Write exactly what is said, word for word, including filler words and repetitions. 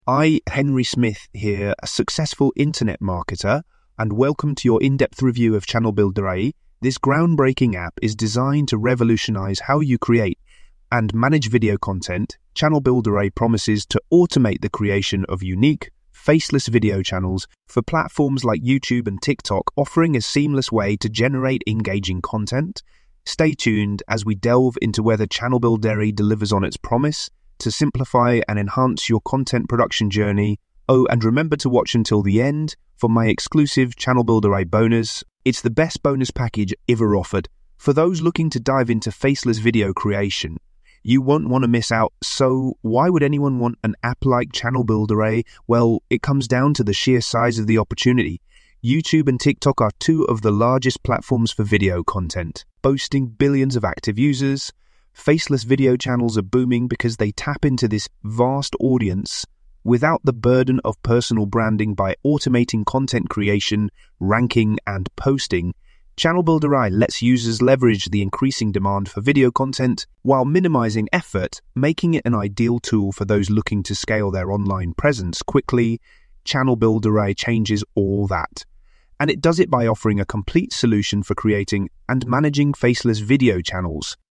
I, Henry Smith here, a successful internet marketer, and welcome to your in-depth review of Channel Builder A I. This groundbreaking app is designed to revolutionize how you create and manage video content. Channel Builder A I promises to automate the creation of unique, faceless video channels for platforms like YouTube and TikTok, offering a seamless way to generate engaging content. Stay tuned as we delve into whether Channel Builder A I delivers on its promise to simplify and enhance your content production journey. Oh, and remember to watch until the end for my exclusive Channel Builder A I bonus. It's the best bonus package ever offered. For those looking to dive into faceless video creation, you won't want to miss out. So why would anyone want an app like Channel Builder A I? Well, it comes down to the sheer size of the opportunity. YouTube and TikTok are two of the largest platforms for video content, boasting billions of active users. Faceless video channels are booming because they tap into this vast audience without the burden of personal branding. By automating content creation, ranking, and posting, Channel Builder A I lets users leverage the increasing demand for video content while minimizing effort, making it an ideal tool for those looking to scale their online presence quickly. Channel Builder A I changes all that. And it does it by offering a complete solution for creating and managing faceless video channels.